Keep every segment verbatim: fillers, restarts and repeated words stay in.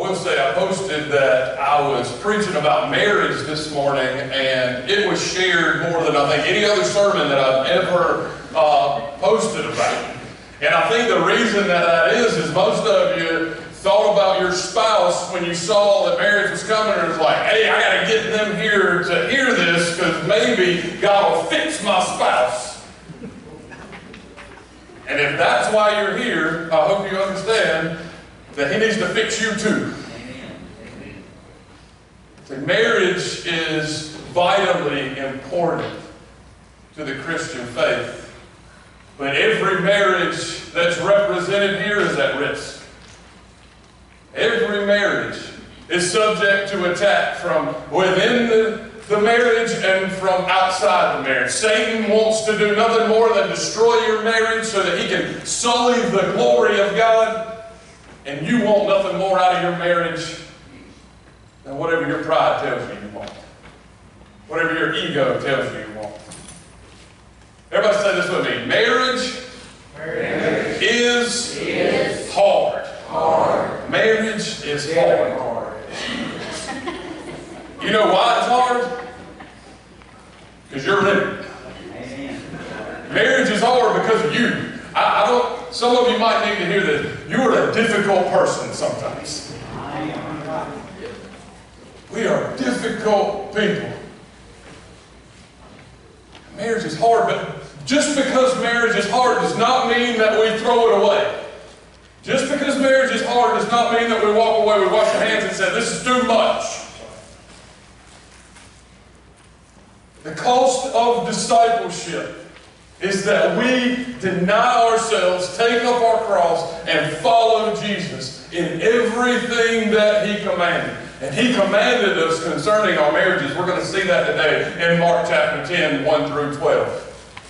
will say I posted that I was preaching about marriage this morning, and it was shared more than I think any other sermon that I've ever uh, posted about. And I think the reason that that is, is most of you thought about your spouse when you saw that marriage was coming, and was like, hey, I got to get them here to hear this, because maybe God will fix my spouse. And if that's why you're here, I hope you understand that He needs to fix you too. See, marriage is vitally important to the Christian faith. But every marriage that's represented here is at risk. Every marriage is subject to attack from within the, the marriage and from outside the marriage. Satan wants to do nothing more than destroy your marriage so that he can sully the glory of God. And you want nothing more out of your marriage than whatever your pride tells you you want. Whatever your ego tells you you want. Everybody say this with me. Marriage, Marriage is, is hard. hard. Marriage is hard. hard. You know why it's hard? Because you're in it. Amen. Marriage is hard because of you. I, I don't. Some of you might need to hear that. You are a difficult person sometimes. We are difficult people. Marriage is hard, but just because marriage is hard does not mean that we throw it away. Just because marriage is hard does not mean that we walk away, we wash our hands and say, this is too much. The cost of discipleship is that we deny ourselves, take up our cross, and follow Jesus in everything that He commanded. And He commanded us concerning our marriages. We're going to see that today in Mark chapter ten, one through twelve.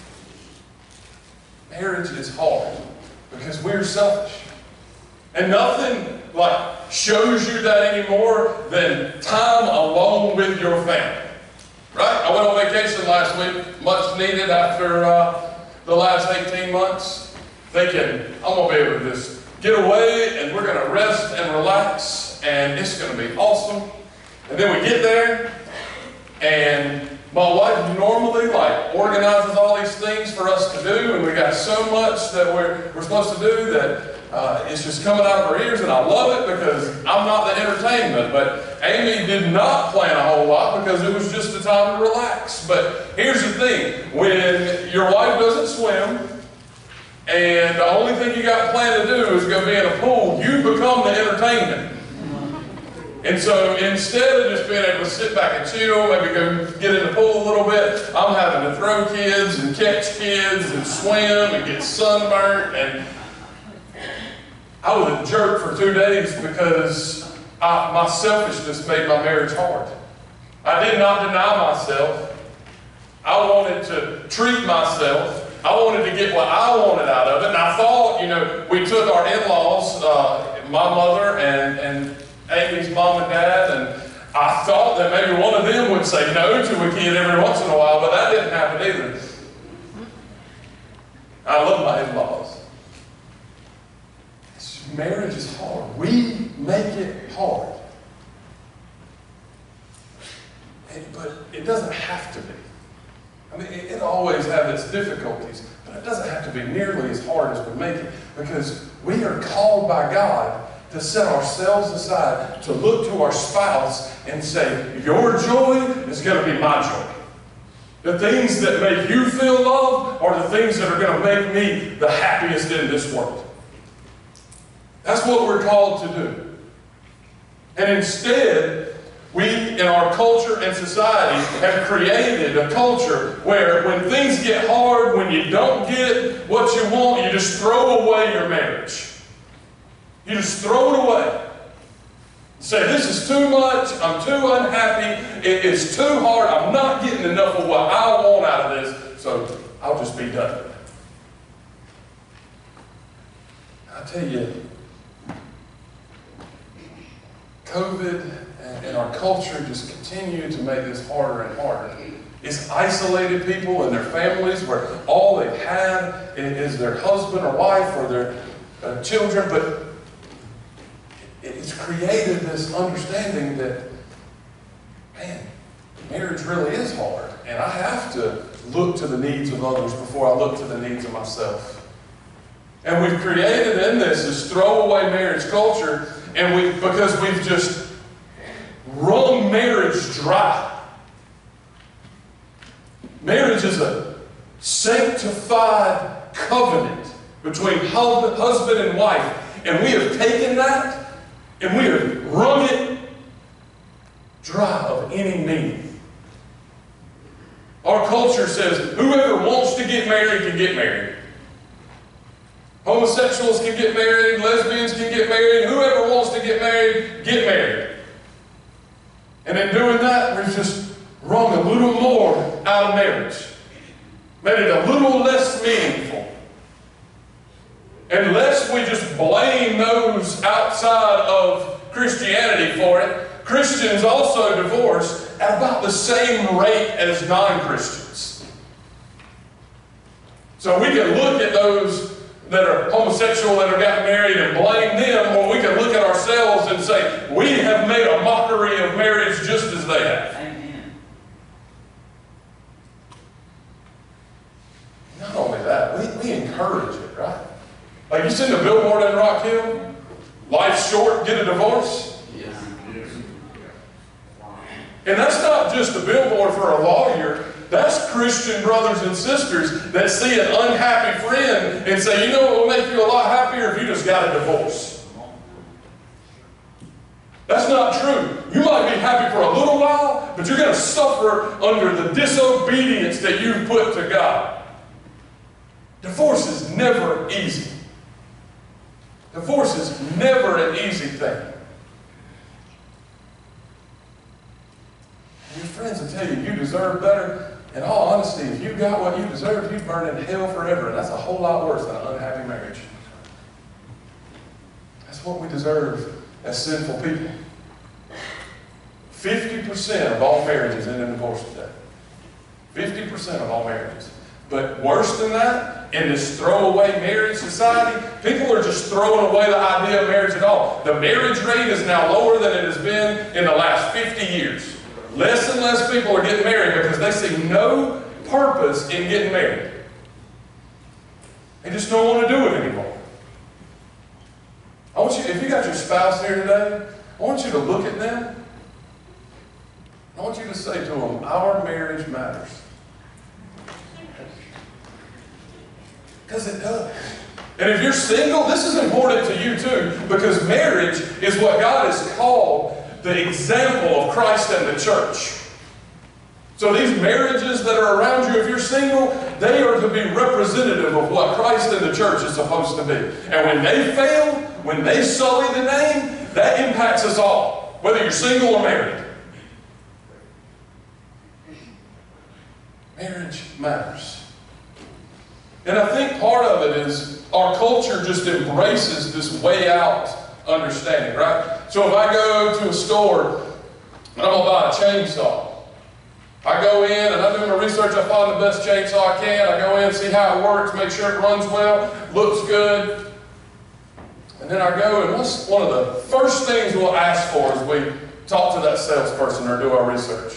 Marriage is hard because we're selfish. And nothing like shows you that anymore than time alone with your family. Right? I went on vacation last week, much needed after uh, the last eighteen months. Thinking, I'm going to be able to just get away and we're going to rest and relax. And it's going to be awesome. And then we get there, and my wife normally like organizes all these things for us to do, and we got so much that we're, we're supposed to do that uh, it's just coming out of our ears, and I love it because I'm not the entertainment. But Amy did not plan a whole lot because it was just a time to relax. But here's the thing, when your wife doesn't swim, and the only thing you got planned to do is go be in a pool, you become the entertainment. And so instead of just being able to sit back and chill, maybe go get in the pool a little bit, I'm having to throw kids and catch kids and swim and get sunburnt. And I was a jerk for two days because I, my selfishness made my marriage hard. I did not deny myself. I wanted to treat myself. I wanted to get what I wanted out of it. And I thought, you know, we took our in-laws, uh, my mother and, and Amy's mom and dad, and I thought that maybe one of them would say no to a kid every once in a while, but that didn't happen either. I love my in-laws. Marriage is hard. We make it hard. And, but it doesn't have to be. I mean, it, it always has its difficulties, but it doesn't have to be nearly as hard as we make it, because we are called by God to set ourselves aside, to look to our spouse and say, your joy is going to be my joy. The things that make you feel loved are the things that are going to make me the happiest in this world. That's what we're called to do. And instead, we in our culture and society have created a culture where when things get hard, when you don't get what you want, you just throw away your marriage. You just throw it away. Say, this is too much, I'm too unhappy, it is too hard, I'm not getting enough of what I want out of this, so I'll just be done. I tell you, COVID and our culture just continue to make this harder and harder. It's isolated people and their families where all they've had is their husband or wife or their uh, children, but it's created this understanding that, man, marriage really is hard. And I have to look to the needs of others before I look to the needs of myself. And we've created in this this throwaway marriage culture, and we because we've just wrung marriage dry. Marriage is a sanctified covenant between husband and wife, and we have taken that and we have wrung it dry of any meaning. Our culture says whoever wants to get married can get married. Homosexuals can get married, lesbians can get married, whoever wants to get married, get married. And in doing that, we've just wrung a little more out of marriage. Made it a little less meaningful. Unless we just blame those outside of Christianity for it, Christians also divorce at about the same rate as non-Christians. So we can look at those that are homosexual that have gotten married and blame them, or we can look at ourselves and say, we have made a mockery of marriage just as they have. Amen. Not only that, we, we encourage it, right? Like you seen the billboard in Rock Hill? Life's short, get a divorce. Yes. And that's not just a billboard for a lawyer. That's Christian brothers and sisters that see an unhappy friend and say, you know what will make you a lot happier if you just got a divorce. That's not true. You might be happy for a little while, but you're going to suffer under the disobedience that you put to God. Divorce is never easy. Divorce is never an easy thing. Your friends will tell you you deserve better. In all honesty, if you got what you deserve, you'd burn in hell forever. And that's a whole lot worse than an unhappy marriage. That's what we deserve as sinful people. fifty percent of all marriages end in divorce today. fifty percent of all marriages. But worse than that, in this throwaway marriage society, people are just throwing away the idea of marriage at all. The marriage rate is now lower than it has been in the last fifty years. Less and less people are getting married because they see no purpose in getting married. They just don't want to do it anymore. I want you, if you got your spouse here today, I want you to look at them. I want you to say to them, our marriage matters. Because it does. And if you're single, this is important to you too, because marriage is what God has called the example of Christ and the church. So these marriages that are around you, if you're single, they are to be representative of what Christ and the church is supposed to be. And when they fail, when they sully the name, that impacts us all, whether you're single or married. Marriage matters. And I think part of it is our culture just embraces this way out understanding, right? So if I go to a store and I'm going to buy a chainsaw, I go in and I do my research, I find the best chainsaw I can, I go in, see how it works, make sure it runs well, looks good, and then I go and what's one of the first things we'll ask for as we talk to that salesperson or do our research?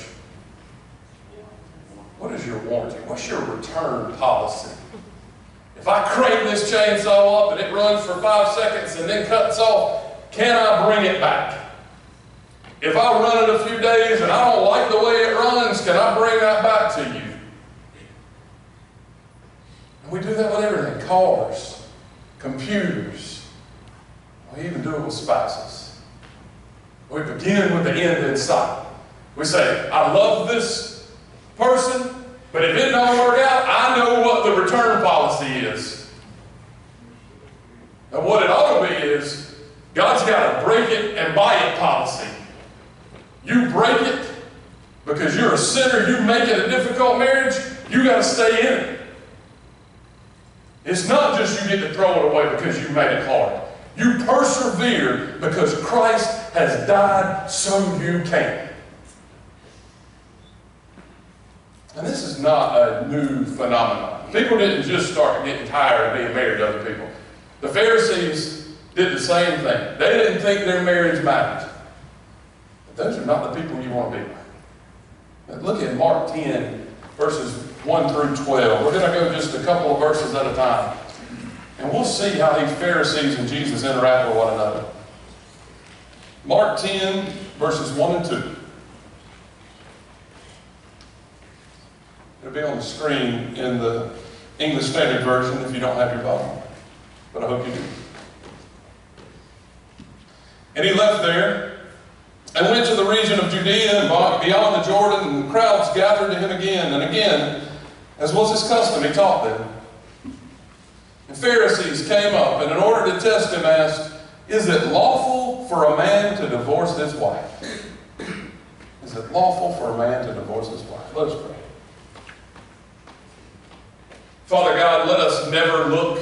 What is your warranty? What's your return policy? If I crank this chainsaw up and it runs for five seconds and then cuts off, can I bring it back? If I run it a few days and I don't like the way it runs, can I bring that back to you? And we do that with everything. Cars, computers. We even do it with spouses. We begin with the end in sight. We say, I love this person, but if it don't work out, I know what the return policy is. And what it ought to be is, God's got a break it and buy it policy. You break it because you're a sinner, you make it a difficult marriage, you got to stay in it. It's not just you get to throw it away because you made it hard. You persevere because Christ has died so you can. And this is not a new phenomenon. People didn't just start getting tired of being married to other people. The Pharisees did the same thing. They didn't think their marriage mattered. But those are not the people you want to be with. Now look at Mark ten, verses one through twelve. We're going to go just a couple of verses at a time. And we'll see how these Pharisees and Jesus interact with one another. Mark ten, verses one and two. It'll be on the screen in the English Standard Version if you don't have your Bible. But I hope you do. And he left there and went to the region of Judea and beyond the Jordan, and the crowds gathered to him again and again, as was his custom, he taught them. And Pharisees came up, and in order to test him, asked, "Is it lawful for a man to divorce his wife?" Is it lawful for a man to divorce his wife? Let us pray. Father God, let us never look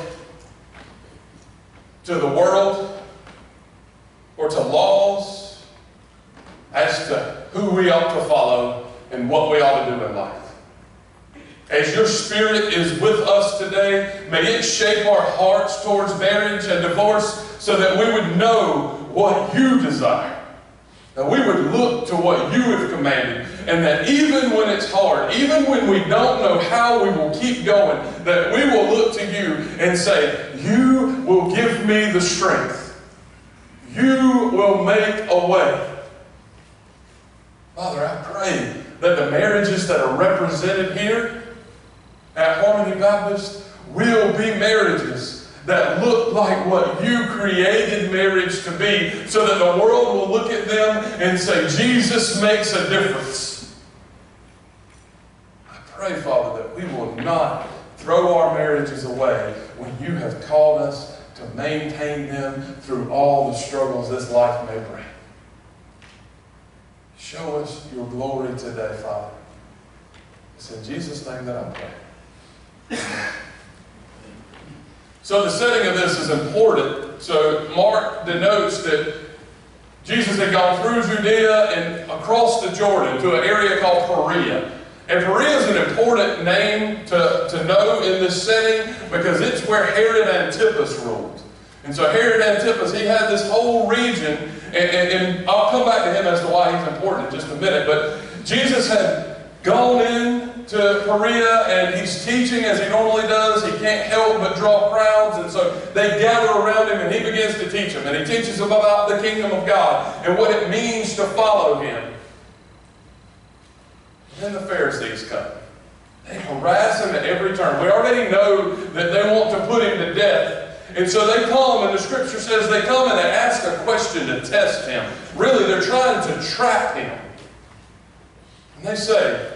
to the world or to laws as to who we ought to follow and what we ought to do in life. As your Spirit is with us today, may it shape our hearts towards marriage and divorce so that we would know what you desire. That we would look to what you have commanded, and that even when it's hard, even when we don't know how we will keep going, that we will look to you and say, you will give me the strength. You will make a way. Father, I pray that the marriages that are represented here at Harmony Baptist will be marriages that look like what you created marriage to be, so that the world will look at them and say, Jesus makes a difference. I pray, Father, that we will not throw our marriages away when you have called us to maintain them through all the struggles this life may bring. Show us your glory today, Father. It's in Jesus' name that I pray. So the setting of this is important. So Mark denotes that Jesus had gone through Judea and across the Jordan to an area called Perea. And Perea is an important name to, to know in this setting because it's where Herod Antipas ruled. And so Herod Antipas, he had this whole region, and, and, and I'll come back to him as to why he's important in just a minute, but Jesus had gone in to Perea, and he's teaching as he normally does. He can't help but draw crowds, and so they gather around him, and he begins to teach them. And he teaches them about the kingdom of God and what it means to follow him. And then the Pharisees come. They harass him at every turn. We already know that they want to put him to death. And so they come, and the scripture says they come and they ask a question to test him. Really, they're trying to trap him. And they say,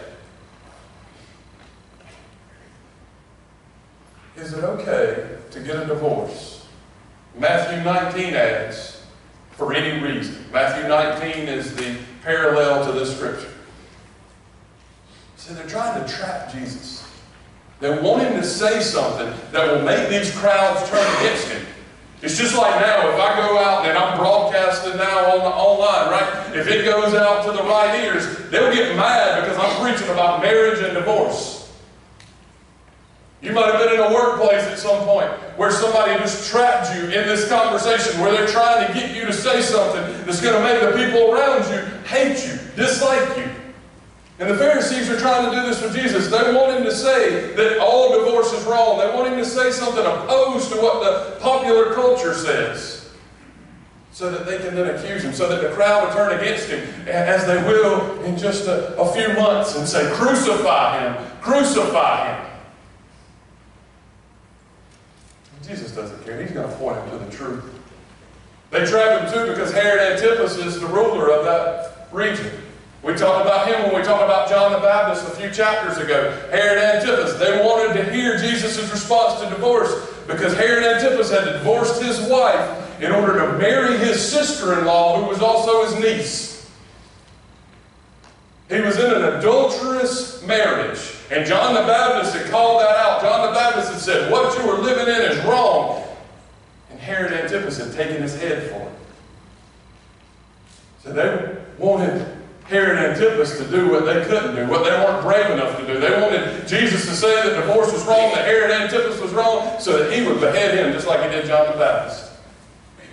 is it okay to get a divorce? Matthew nineteen adds, for any reason. Matthew nineteen is the parallel to this scripture. So they're trying to trap Jesus. They want him to say something that will make these crowds turn against him. It's just like now, if I go out and I'm broadcasting now on the online, right? If it goes out to the right ears, they'll get mad because I'm preaching about marriage and divorce. You might have been in a workplace at some point where somebody just trapped you in this conversation where they're trying to get you to say something that's going to make the people around you hate you, dislike you. And the Pharisees are trying to do this with Jesus. They want him to say that all divorce is wrong. They want him to say something opposed to what the popular culture says, so that they can then accuse him, so that the crowd will turn against him, as they will in just a, a few months, and say, crucify him, crucify him. Jesus doesn't care. He's going to point him to the truth. They trap him too because Herod Antipas is the ruler of that region. We talked about him when we talked about John the Baptist a few chapters ago. Herod Antipas, they wanted to hear Jesus' response to divorce because Herod Antipas had divorced his wife in order to marry his sister-in-law, who was also his niece. He was in an adulterous marriage. And John the Baptist had called that out. John the Baptist had said, what you are living in is wrong. And Herod Antipas had taken his head for it. So they wanted Herod Antipas to do what they couldn't do, what they weren't brave enough to do. They wanted Jesus to say that divorce was wrong, that Herod Antipas was wrong, so that he would behead him just like he did John the Baptist.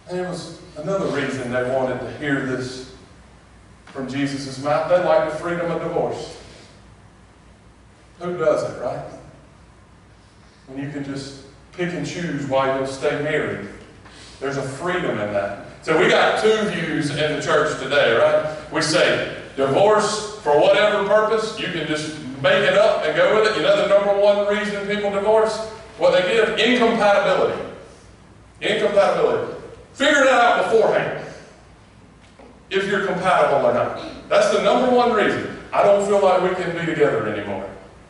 And it was another reason they wanted to hear this from Jesus' mouth. They like the freedom of divorce. Who doesn't, right? When you can just pick and choose why you'll stay married. There's a freedom in that. So we got two views in the church today, right? We say divorce for whatever purpose. You can just make it up and go with it. You know the number one reason people divorce? What they give? Incompatibility. Incompatibility. Figure it out beforehand. If you're compatible or not. That's the number one reason. I don't feel like we can be together anymore.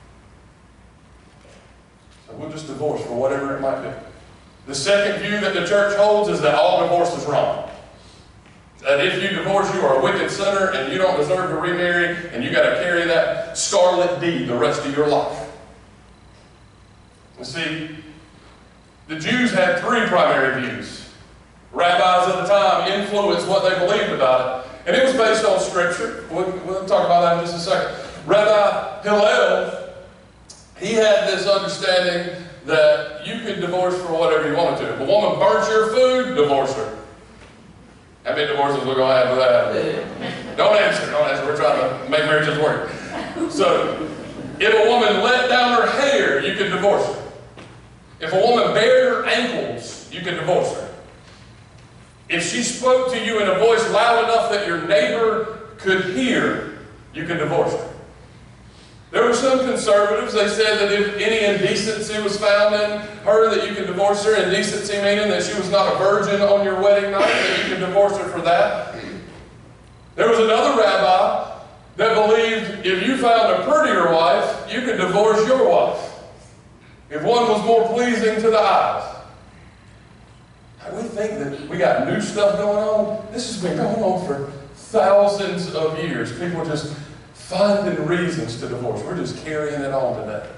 So we'll just divorce for whatever it might be. The second view that the church holds is that all divorce is wrong. That if you divorce, you are a wicked sinner and you don't deserve to remarry, and you got to carry that scarlet deed the rest of your life. You see, the Jews had three primary views. Rabbis of the time influenced what they believed about it. And it was based on Scripture. We'll, we'll talk about that in just a second. Rabbi Hillel, he had this understanding that you could divorce for whatever you wanted to. If a woman burnt your food, divorce her. How many divorces we're going to have with that? Don't answer, don't answer. We're trying to make marriages work. So, if a woman let down her hair, you can divorce her. If a woman bared her ankles, you can divorce her. If she spoke to you in a voice loud enough that your neighbor could hear, you can divorce her. There were some conservatives, they said that if any indecency was found in her, that you can divorce her. Indecency meaning that she was not a virgin on your wedding night, that you can divorce her for that. There was another rabbi that believed if you found a prettier wife, you could divorce your wife. If one was more pleasing to the eyes. We think that we got new stuff going on. This has been going on for thousands of years. People just finding reasons to divorce. We're just carrying it on today.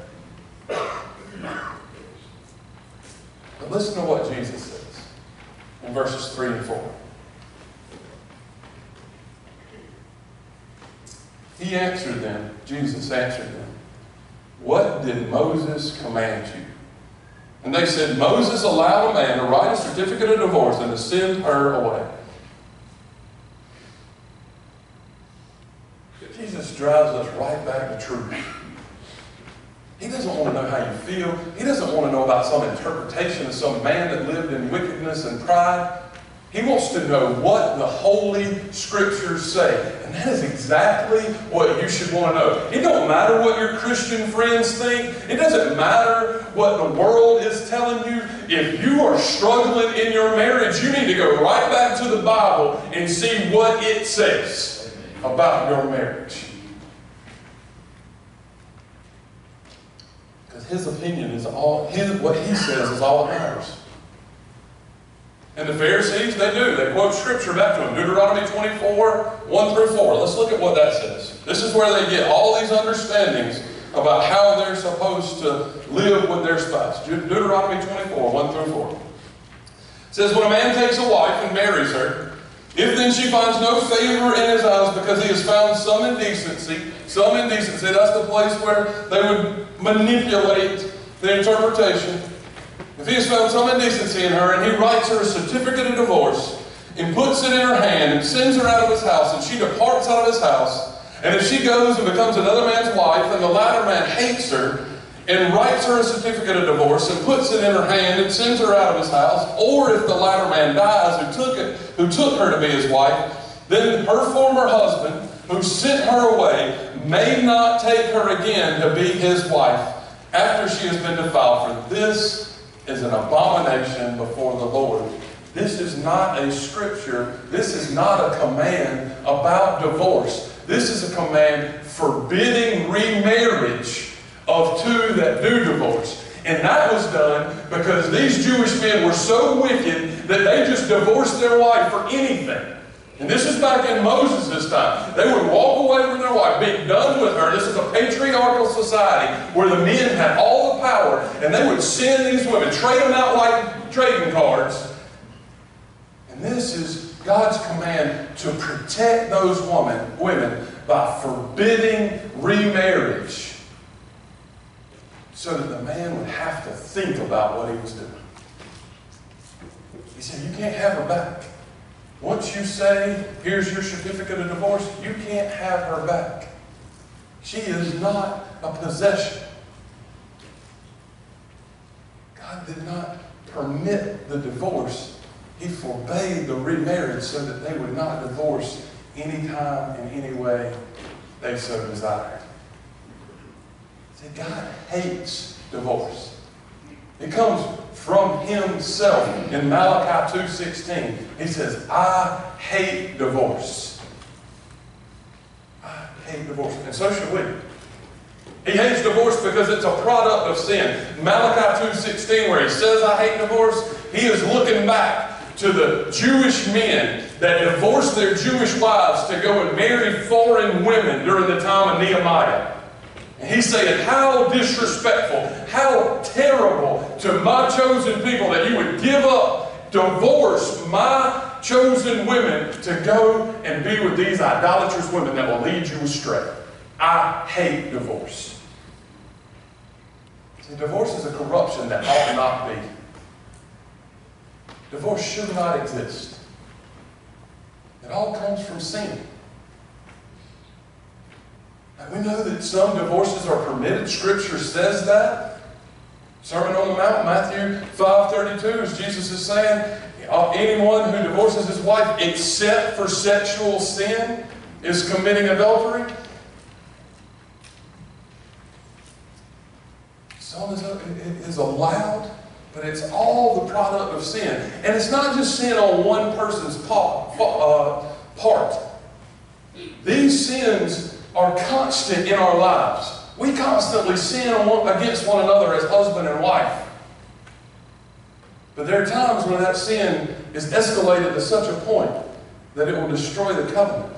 But listen to what Jesus says in verses three and four. He answered them, Jesus answered them, "What did Moses command you?" And they said, "Moses allowed a man to write a certificate of divorce and to send her away." Jesus drives us right back to truth. He doesn't want to know how you feel. He doesn't want to know about some interpretation of some man that lived in wickedness and pride. He wants to know what the Holy Scriptures say. And that is exactly what you should want to know. It don't matter what your Christian friends think. It doesn't matter what the world is telling you. If you are struggling in your marriage, you need to go right back to the Bible and see what it says about your marriage. Because his opinion is all, his, what he says is all that matters. And the Pharisees, they do. They quote Scripture back to them. Deuteronomy twenty-four, one through four. Let's look at what that says. This is where they get all these understandings about how they're supposed to live with their spouse. Deuteronomy twenty-four, one through four. It says, "When a man takes a wife and marries her, if then she finds no favor in his eyes because he has found some indecency," some indecency, that's the place where they would manipulate the interpretation. "If he has found some indecency in her, and he writes her a certificate of divorce, and puts it in her hand, and sends her out of his house, and she departs out of his house, and if she goes and becomes another man's wife, and the latter man hates her, and writes her a certificate of divorce, and puts it in her hand, and sends her out of his house, or if the latter man dies who took it, who took her to be his wife, then her former husband, who sent her away, may not take her again to be his wife, after she has been defiled, for this is an abomination before the Lord." This is not a scripture. This is not a command about divorce. This is a command forbidding remarriage of two that do divorce. And that was done because these Jewish men were so wicked that they just divorced their wife for anything. And this is back in Moses' time. They would walk away from their wife, be done with her. This is a patriarchal society where the men had all the power, and they would send these women, trade them out like trading cards. And this is God's command to protect those women, women by forbidding remarriage, so that the man would have to think about what he was doing. He said, you can't have her back. Once you say, here's your certificate of divorce, you can't have her back. She is not a possession. God did not permit the divorce. He forbade the remarriage so that they would not divorce anytime, in any way they so desired. See, God hates divorce. It comes from Himself. In Malachi two sixteen, He says, I hate divorce. I hate divorce. And so should we. He hates divorce because it's a product of sin. Malachi two sixteen, where He says, I hate divorce, He is looking back to the Jewish men that divorced their Jewish wives to go and marry foreign women during the time of Nehemiah. And He's saying, how disrespectful, how terrible to my chosen people that you would give up, divorce my chosen women to go and be with these idolatrous women that will lead you astray. I hate divorce. See, divorce is a corruption that ought not be. Divorce should not exist. It all comes from sin. And we know that some divorces are permitted. Scripture says that. Sermon on the Mount, Matthew five thirty-two, as Jesus is saying, anyone who divorces his wife except for sexual sin is committing adultery. Some is allowed, but it's all the product of sin. And it's not just sin on one person's part. These sins are constant in our lives. We constantly sin against one another as husband and wife. But there are times when that sin is escalated to such a point that it will destroy the covenant.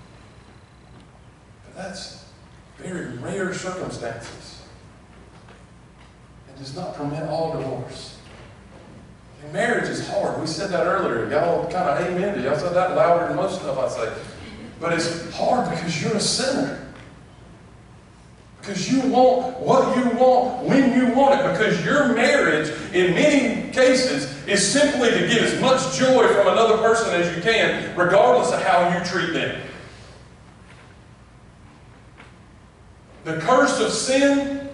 But that's very rare circumstances. It does not permit all divorce. And marriage is hard. We said that earlier. Y'all kind of amen to. Y'all said that louder than most stuff I say. But it's hard because you're a sinner. Because you want what you want when you want it. Because your marriage, in many cases, is simply to get as much joy from another person as you can, regardless of how you treat them. The curse of sin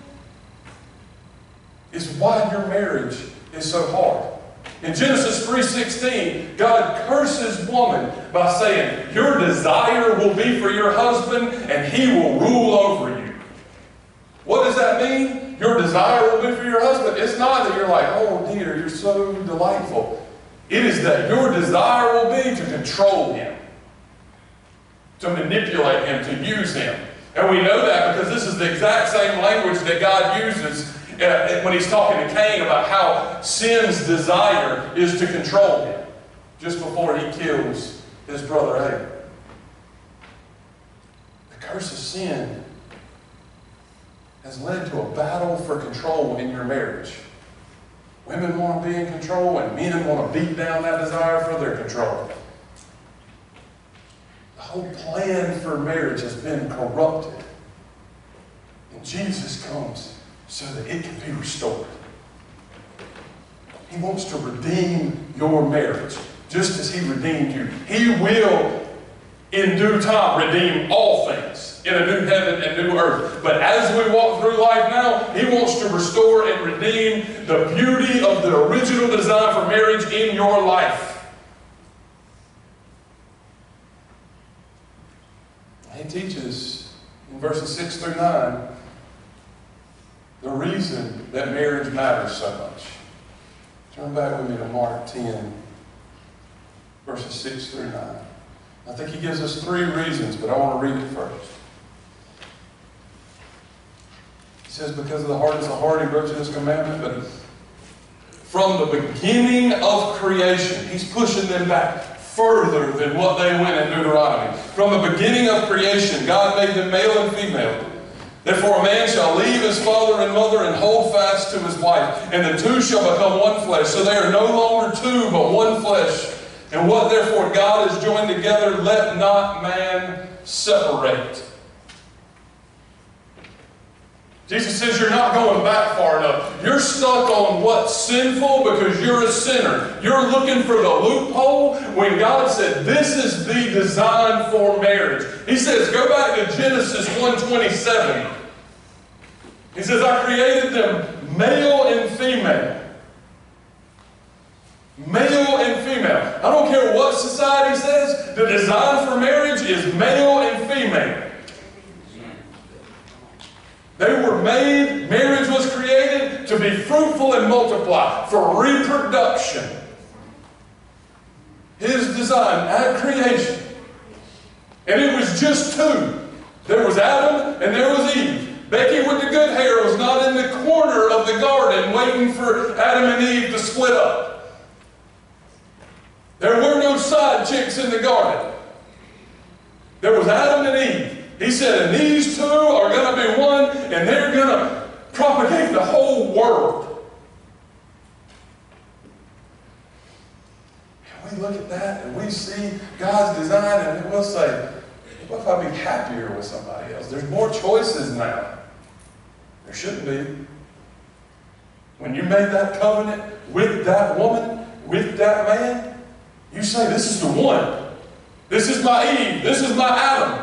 is why your marriage is so hard. In Genesis three sixteen, God curses woman by saying, your desire will be for your husband and he will rule over you. What does that mean? Your desire will be for your husband. It's not that you're like, oh dear, you're so delightful. It is that your desire will be to control him, to manipulate him, to use him. And we know that because this is the exact same language that God uses when He's talking to Cain about how sin's desire is to control him, just before he kills his brother Abel. The curse of sin has led to a battle for control in your marriage. Women want to be in control and men want to beat down that desire for their control. The whole plan for marriage has been corrupted. And Jesus comes so that it can be restored. He wants to redeem your marriage, just as He redeemed you. He will, in due time, redeem all things in a new heaven and new earth. But as we walk through life now, He wants to restore and redeem the beauty of the original design for marriage in your life. He teaches in verses six through nine the reason that marriage matters so much. Turn back with me to Mark ten, verses six through nine. I think he gives us three reasons, but I want to read it first. He says, because of the hardness of heart, he wrote you this commandment, but from the beginning of creation, he's pushing them back further than what they went in Deuteronomy. From the beginning of creation, God made them male and female. Therefore a man shall leave his father and mother and hold fast to his wife, and the two shall become one flesh. So they are no longer two, but one flesh. And what therefore God has joined together, let not man separate. Jesus says you're not going back far enough. You're stuck on what's sinful because you're a sinner. You're looking for the loophole when God said this is the design for marriage. He says, go back to Genesis one twenty-seven. He says, I created them male and female. Male and female. I don't care what society says, the design for marriage is male and female. They were made, marriage was created to be fruitful and multiply, for reproduction. His design at creation. And it was just two. There was Adam and there was Eve. Becky with the good hair was not in the corner of the garden waiting for Adam and Eve to split up. There were no side chicks in the garden. There was Adam and Eve. He said, and these two are going to be one, and they're going to propagate the whole world. And we look at that and we see God's design, and we'll say, what if I'd be happier with somebody else? There's more choices now. There shouldn't be. When you made that covenant with that woman, with that man, you say, this is the one. This is my Eve. This is my Adam.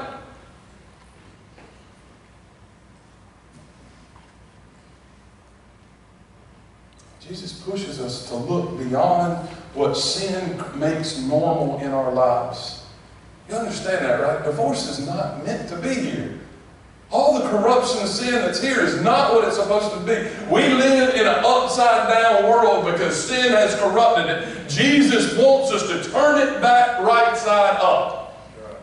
Jesus pushes us to look beyond what sin makes normal in our lives. You understand that, right? Divorce is not meant to be here. All the corruption and sin that's here is not what it's supposed to be. We live in an upside-down world because sin has corrupted it. Jesus wants us to turn it back right side up.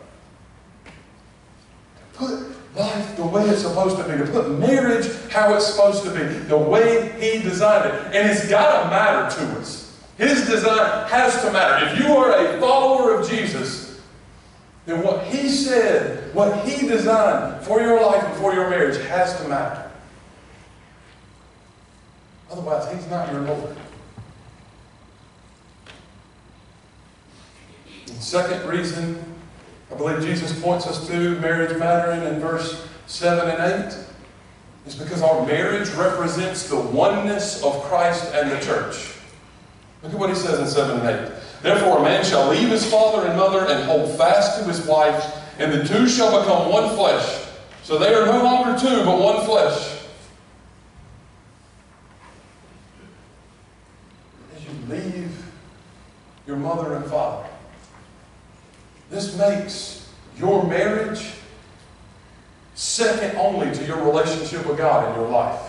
Put life the way it's supposed to be. To put marriage how it's supposed to be. The way He designed it. And it's got to matter to us. His design has to matter. If you are a follower of Jesus, then what He said, what He designed for your life and for your marriage has to matter. Otherwise, He's not your Lord. The second reason I believe Jesus points us to marriage mattering in verse seven and eight is because our marriage represents the oneness of Christ and the church. Look at what He says in seven and eight. Therefore a man shall leave his father and mother and hold fast to his wife, and the two shall become one flesh. So they are no longer two, but one flesh. As you leave your mother and father, this makes your marriage second only to your relationship with God in your life.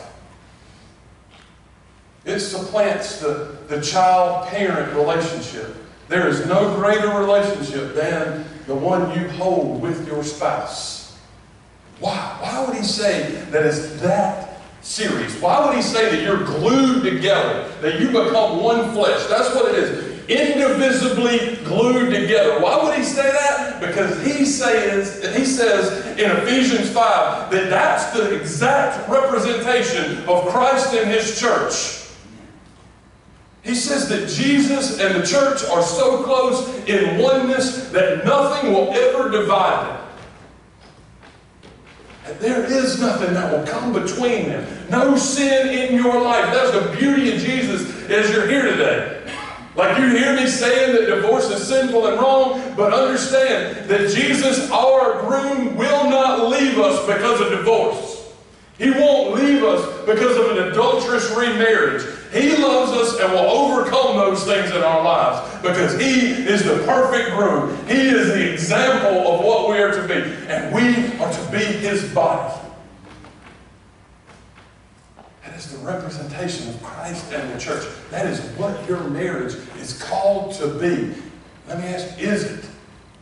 It supplants the, the child-parent relationship. There is no greater relationship than the one you hold with your spouse. Why? Why would He say that it's that serious? Why would He say that you're glued together, that you become one flesh? That's what it is. Indivisibly glued together. Why would He say that? Because He says, He says in Ephesians five that that's the exact representation of Christ and His church. He says that Jesus and the church are so close in oneness that nothing will ever divide them. And there is nothing that will come between them. No sin in your life. That's the beauty of Jesus as you're here today. Like you hear me saying that divorce is sinful and wrong, but understand that Jesus, our groom, will not leave us because of divorce. He won't leave us because of an adulterous remarriage. He loves us and will overcome those things in our lives because He is the perfect groom. He is the example of what we are to be, and we are to be His body. That is the representation of Christ and the church. That is what your marriage is called to be. Let me ask you, is it?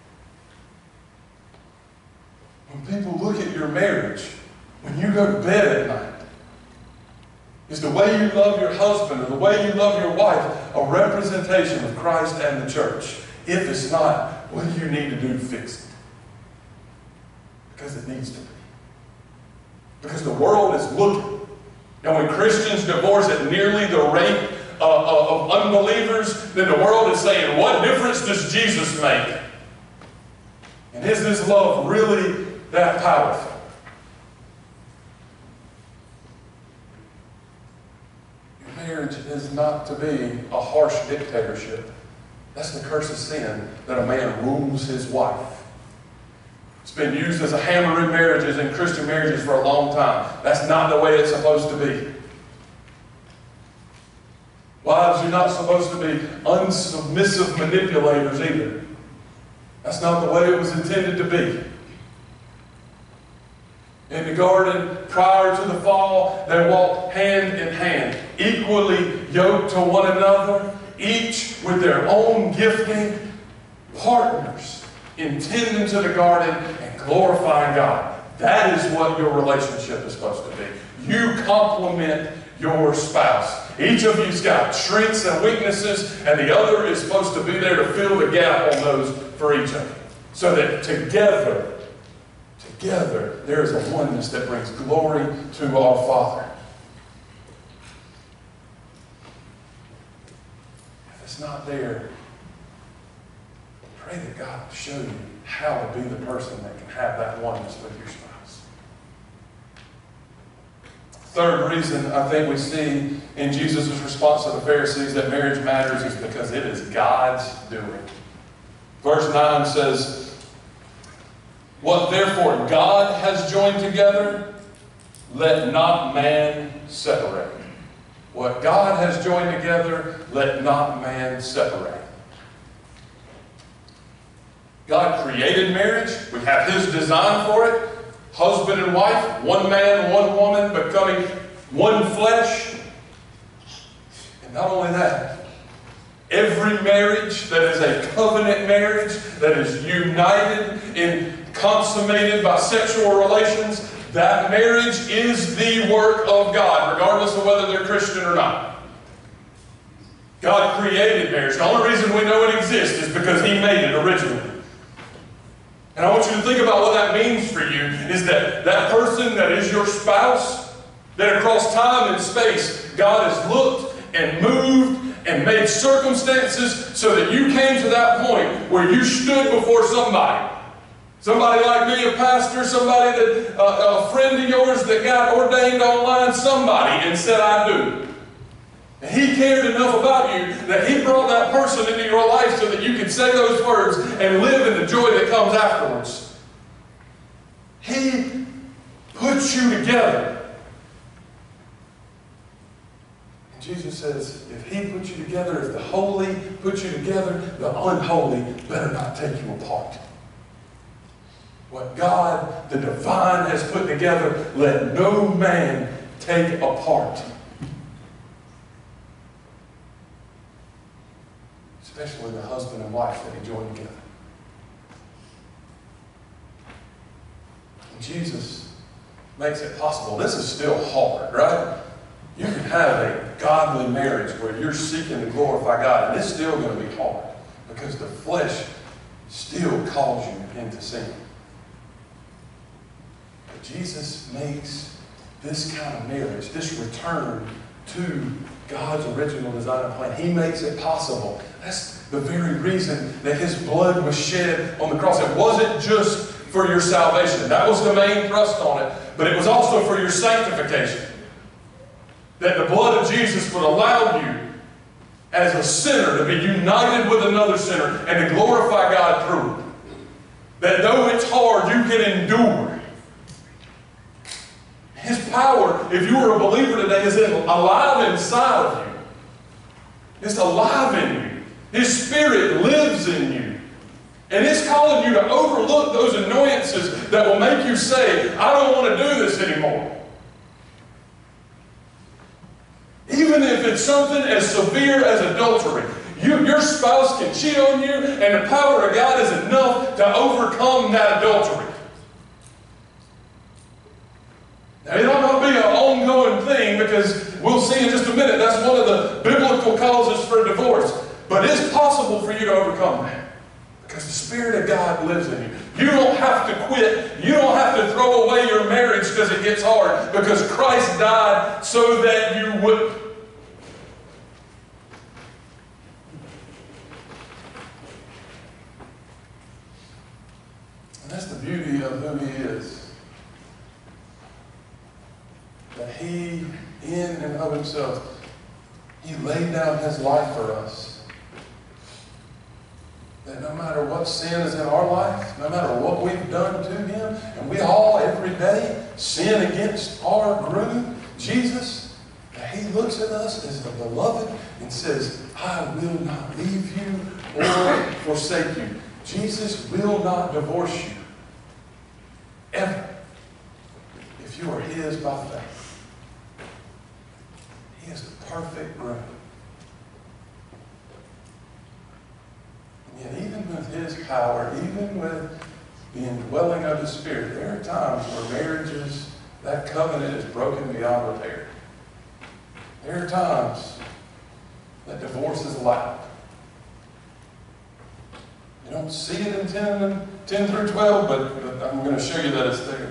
When people look at your marriage, when you go to bed at night, is the way you love your husband or the way you love your wife a representation of Christ and the church? If it's not, what do you need to do to fix it? Because it needs to be. Because the world is looking. And when Christians divorce at nearly the rate uh, of unbelievers, then the world is saying, what difference does Jesus make? And is this love really that powerful? marriage is not to be a harsh dictatorship. That's the curse of sin, that a man rules his wife. It's been used as a hammer in marriages and Christian marriages for a long time. That's not the way it's supposed to be. Wives are not supposed to be unsubmissive manipulators either. That's not the way it was intended to be. In the garden, prior to the fall, they walked hand in hand, equally yoked to one another, each with their own gifting, partners in tending to the garden and glorifying God. That is what your relationship is supposed to be. You complement your spouse. Each of you's got strengths and weaknesses, and the other is supposed to be there to fill the gap on those for each of you. So that together, together, there is a oneness that brings glory to our Father. If it's not there, pray that God will show you how to be the person that can have that oneness with your spouse. Third reason I think we see in Jesus' response to the Pharisees that marriage matters is because it is God's doing. Verse nine says, "What therefore God has joined together, let not man separate." What God has joined together, let not man separate. God created marriage. We have His design for it. Husband and wife, one man, one woman, becoming one flesh. And not only that, every marriage that is a covenant marriage, that is united and consummated by sexual relations, that marriage is the work of God, regardless of whether they're Christian or not. God created marriage. The only reason we know it exists is because He made it originally. And I want you to think about what that means for you, is that that person that is your spouse, that across time and space, God has looked and moved and made circumstances so that you came to that point where you stood before somebody. Somebody like me, a pastor, somebody that, uh, a friend of yours that got ordained online, somebody, and said, "I do." And He cared enough about you that He brought that person into your life so that you could say those words and live in the joy that comes afterwards. He puts you together. And Jesus says, if He puts you together, if the holy puts you together, the unholy better not take you apart. What God, the divine, has put together, let no man take apart. Especially the husband and wife that He joined together. And Jesus makes it possible. This is still hard, right? You can have a godly marriage where you're seeking to glorify God, and it's still going to be hard because the flesh still calls you into sin. But Jesus makes this kind of marriage, this return to God's original design and plan. He makes it possible. That's the very reason that His blood was shed on the cross. It wasn't just for your salvation. That was the main thrust on it. But it was also for your sanctification. That the blood of Jesus would allow you as a sinner to be united with another sinner and to glorify God through it. That though it's hard, you can endure. His power, if you are a believer today, is alive inside of you. It's alive in you. His Spirit lives in you. And it's calling you to overlook those annoyances that will make you say, "I don't want to do this anymore." Even if it's something as severe as adultery. You, your spouse can cheat on you, and the power of God is enough to overcome that adultery. Now, it ought not be an ongoing thing, because we'll see in just a minute, that's one of the biblical causes for divorce. But it's possible for you to overcome that, because the Spirit of God lives in you. You don't have to quit. You don't have to throw away your marriage because it gets hard, because Christ died so that you wouldn't. And that's the beauty of who He is. That He, in and of Himself, He laid down His life for us. That no matter what sin is in our life, no matter what we've done to Him, and we all every day sin against our groom, Jesus, that He looks at us as the beloved and says, I will not leave you or forsake you. Jesus will not divorce you. Ever. If you are His by faith. He is the perfect groom. And yet even with His power, even with the indwelling of His Spirit, there are times where marriages, that covenant is broken beyond repair. There are times that divorce is allowed. You don't see it in ten, ten through twelve, but, but I'm going to show you that it's there.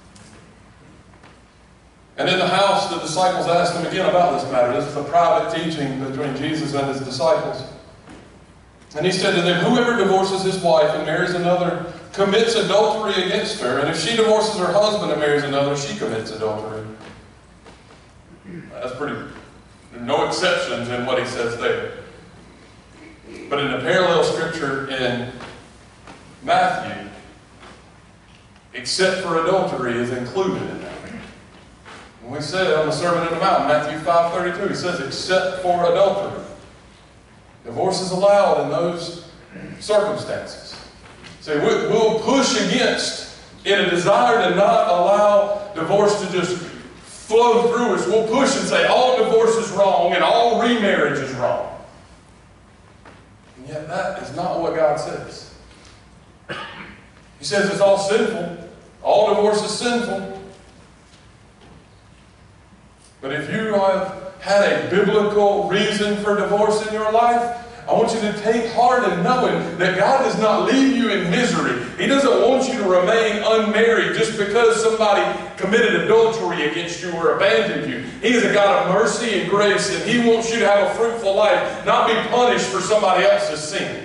And in the house, the disciples asked Him again about this matter. This is a private teaching between Jesus and His disciples. And He said to them, whoever divorces his wife and marries another commits adultery against her. And if she divorces her husband and marries another, she commits adultery. That's pretty, there are no exceptions in what He says there. But in the parallel scripture in Matthew, except for adultery is included in that. When we said on the Sermon on the Mount, Matthew five thirty-two, He says, except for adultery. Divorce is allowed in those circumstances. So we'll push against, in a desire to not allow divorce to just flow through us, we'll push and say all divorce is wrong and all remarriage is wrong. And yet that is not what God says. He says it's all sinful. All divorce is sinful. But if you have had a biblical reason for divorce in your life, I want you to take heart in knowing that God does not leave you in misery. He doesn't want you to remain unmarried just because somebody committed adultery against you or abandoned you. He is a God of mercy and grace, and He wants you to have a fruitful life, not be punished for somebody else's sin.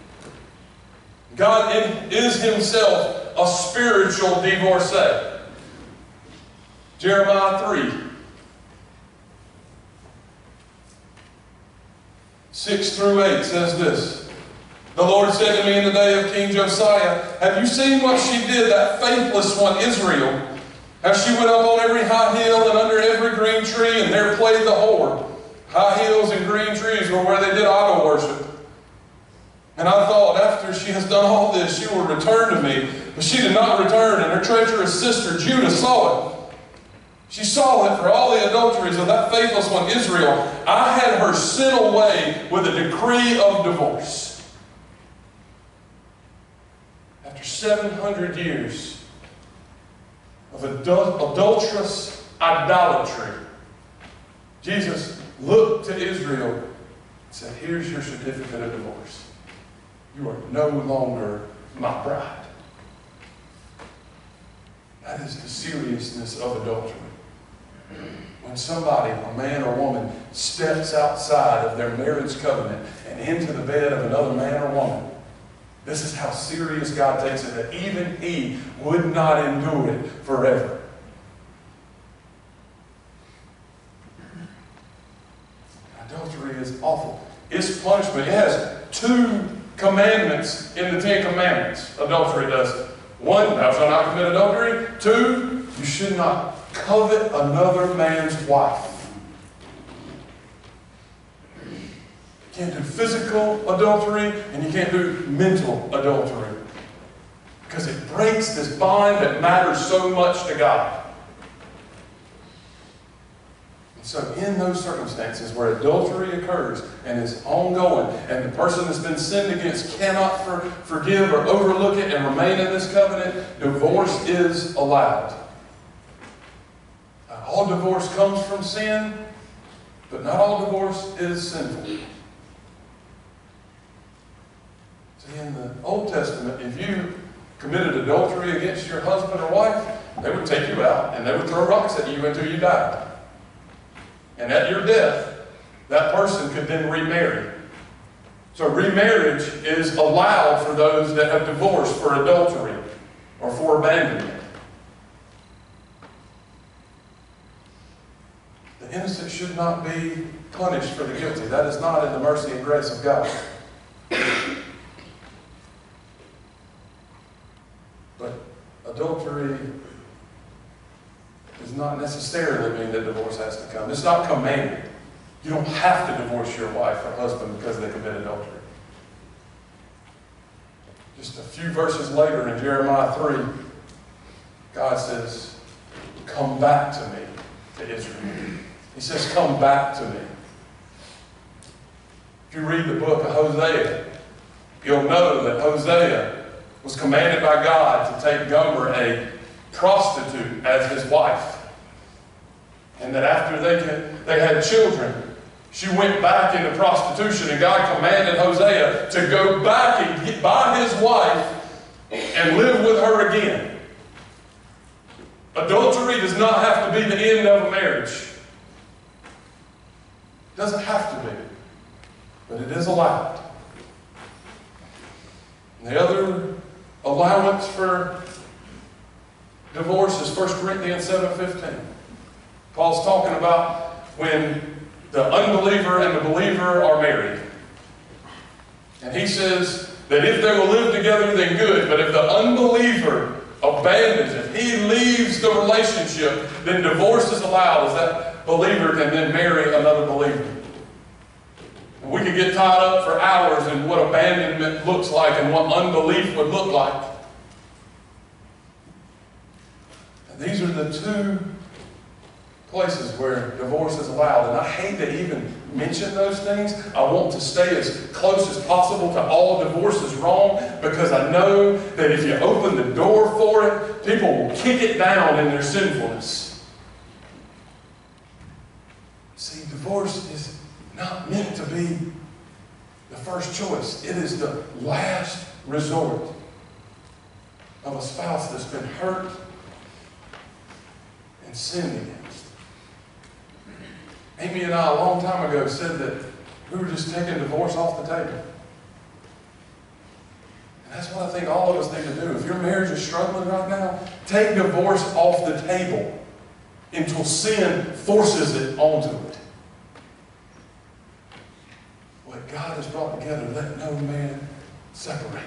God is Himself a spiritual divorcee. Jeremiah three. six through eight says this. The Lord said to me in the day of King Josiah, have you seen what she did, that faithless one, Israel? How she went up on every high hill and under every green tree, and there played the whore. High hills and green trees were where they did idol worship. And I thought, after she has done all this, she will return to me. But she did not return, and her treacherous sister Judah saw it. She saw it for all the adulteries of that faithless one, Israel. I had her sent away with a decree of divorce. After seven hundred years of adul adulterous idolatry, Jesus looked to Israel and said, here's your certificate of divorce. You are no longer my bride. That is the seriousness of adultery. When somebody, a man or woman, steps outside of their marriage covenant and into the bed of another man or woman, this is how serious God takes it, that even He would not endure it forever. Adultery is awful. It's punishment. It has two commandments in the Ten Commandments. Adultery does it. One, thou shalt not commit adultery. Two, you should not covet another man's wife. You can't do physical adultery, and you can't do mental adultery. Because it breaks this bond that matters so much to God. And so in those circumstances where adultery occurs and is ongoing, and the person that's been sinned against cannot for, forgive or overlook it and remain in this covenant, divorce is allowed. All divorce comes from sin, but not all divorce is sinful. See, in the Old Testament, if you committed adultery against your husband or wife, they would take you out and they would throw rocks at you until you died. And at your death, that person could then remarry. So remarriage is allowed for those that have divorced for adultery or for abandonment. The The innocent should not be punished for the guilty. That is not in the mercy and grace of God. But adultery does not necessarily mean that divorce has to come. It's not commanded. You don't have to divorce your wife or husband because they commit adultery. Just a few verses later in Jeremiah three, God says, come back to me, to Israel. He says, come back to me. If you read the book of Hosea, you'll know that Hosea was commanded by God to take Gomer, a prostitute, as his wife. And that after they, could, they had children, she went back into prostitution, and God commanded Hosea to go back and get, buy his wife and live with her again. Adultery does not have to be the end of a marriage. It doesn't have to be, but it is allowed. And the other allowance for divorce is First Corinthians seven fifteen. Paul's talking about when the unbeliever and the believer are married. And he says that if they will live together, then good. But if the unbeliever abandons it, he leaves the relationship, then divorce is allowed, as that believer can then marry another believer. And we could get tied up for hours in what abandonment looks like and what unbelief would look like. And these are the two places where divorce is allowed. And I hate to even mention those things. I want to stay as close as possible to all divorce is wrong, because I know that if you open the door for it, people will kick it down in their sinfulness. See, divorce is not meant to be the first choice. It is the last resort of a spouse that's been hurt and sinned against. Amy and I, a long time ago, said that we were just taking divorce off the table. And that's what I think all of us need to do. If your marriage is struggling right now, take divorce off the table until sin forces it onto it. What God has brought together, let no man separate.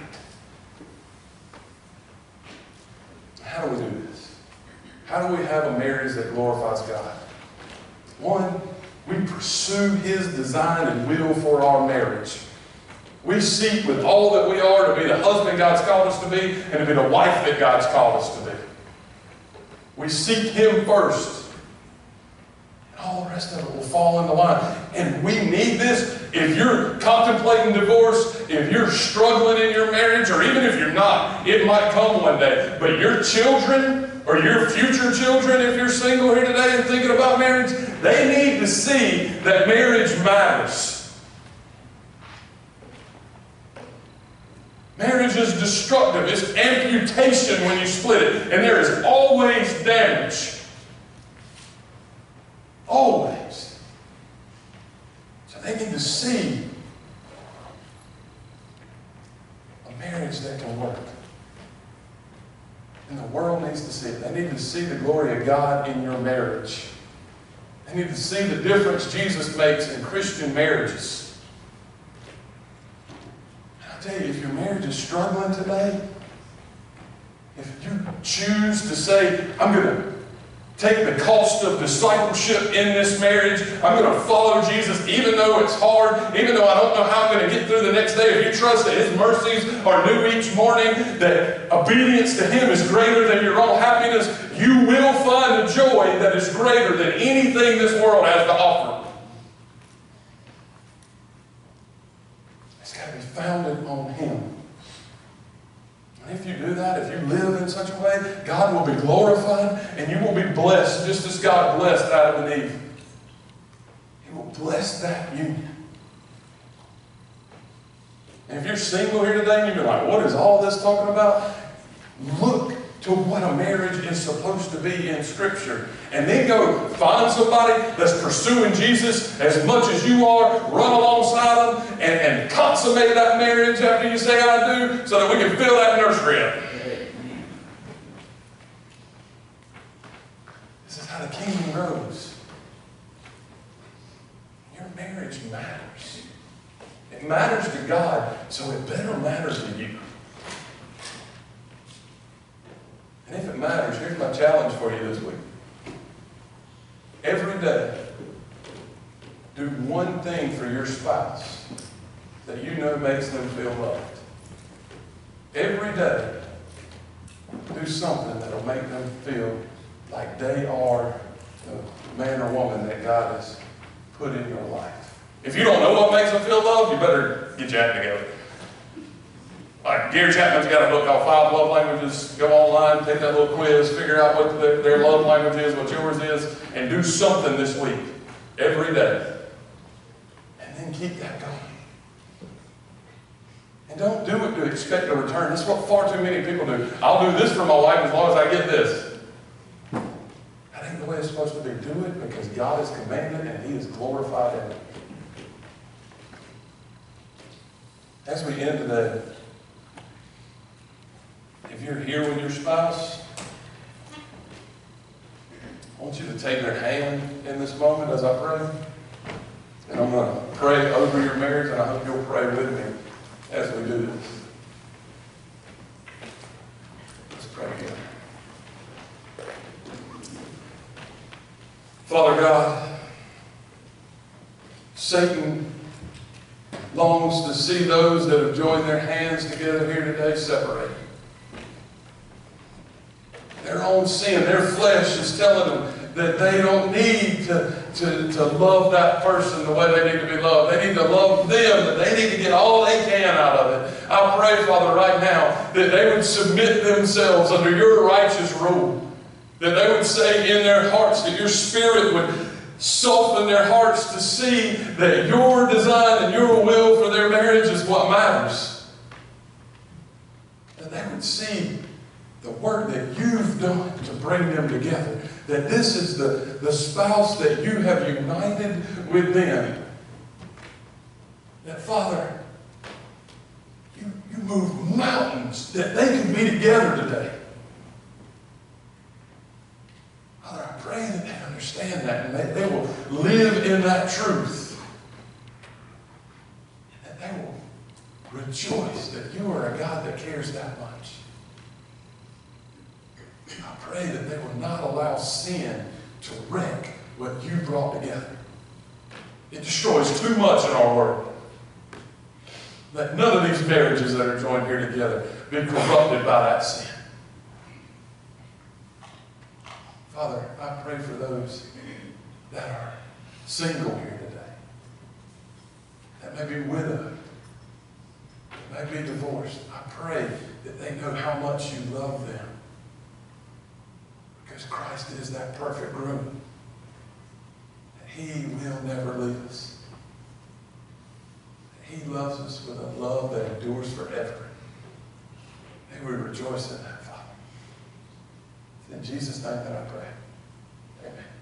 How do we do this? How do we have a marriage that glorifies God? One, we pursue His design and will for our marriage. We seek with all that we are to be the husband God's called us to be and to be the wife that God's called us to be. We seek Him first. And all the rest of it will fall into line. And we need this. If you're contemplating divorce, if you're struggling in your marriage, or even if you're not, it might come one day. But your children, or your future children, if you're single here today and thinking about marriage, they need to see that marriage matters. Marriage is destructive. It's amputation when you split it. And there is always damage. Always. So they need to see a marriage that can work. And the world needs to see it. They need to see the glory of God in your marriage. They need to see the difference Jesus makes in Christian marriages. And I'll tell you, if your marriage is struggling today, if you choose to say, I'm going to take the cost of discipleship in this marriage, I'm going to follow Jesus even though it's hard, even though I don't know how I'm going to get through the next day. If you trust that His mercies are new each morning, that obedience to Him is greater than your own happiness, you will find a joy that is greater than anything this world has to offer. It's got to be founded on Him. And if you do that, if you live in such a way, God will be glorified and you will be blessed, just as God blessed Adam and Eve. He will bless that union. And if you're single here today and you're like, what is all this talking about? Look to what a marriage is supposed to be in Scripture. And then go find somebody that's pursuing Jesus as much as you are, run alongside them, and, and consummate that marriage after you say I do, so that we can fill that nursery up. This is how the kingdom grows. marriage matters. It matters to God, so it better matter to you. And if it matters, here's my challenge for you this week. Every day, do one thing for your spouse that you know makes them feel loved. Every day, do something that will make them feel like they are the man or woman that God has put in your life. If you don't know what makes them feel loved, you better get your act together. Like Gary Chapman's got a book called Five Love Languages. Go online, take that little quiz, figure out what their, their love language is, what yours is, and do something this week, every day. And then keep that going. And don't do it to expect a return. That's what far too many people do. I'll do this for my wife as long as I get this. That ain't the way it's supposed to be. Do it because God has commanded and He is glorified in it. As we end today, if you're here with your spouse, I want you to take their hand in this moment as I pray. And I'm going to pray over your marriage, and I hope you'll pray with me as we do this. Let's pray together. Father God, Satan longs to see those that have joined their hands together here today separated. Their own sin, their flesh is telling them that they don't need to, to, to love that person the way they need to be loved. They need to love them, that they need to get all they can out of it. I pray, Father, right now, that they would submit themselves under your righteous rule. That they would say in their hearts, that your Spirit would soften their hearts to see that your design and your will for their marriage is what matters. That they would see the work that you've done to bring them together. That this is the, the spouse that you have united with them. That, Father, you, you move mountains that they can be together today. Father, I pray that they understand that and that they will live in that truth. And that they will rejoice that you are a God that cares that much. I pray that they will not allow sin to wreck what you brought together. It destroys too much in our world. Let none of these marriages that are joined here together be corrupted by that sin. Father, I pray for those that are single here today, that may be widowed, that may be divorced. I pray that they know how much you love them. Because Christ is that perfect groom. And He will never leave us. He loves us with a love that endures forever. May we rejoice in that, Father. It's in Jesus' name that I pray. Amen.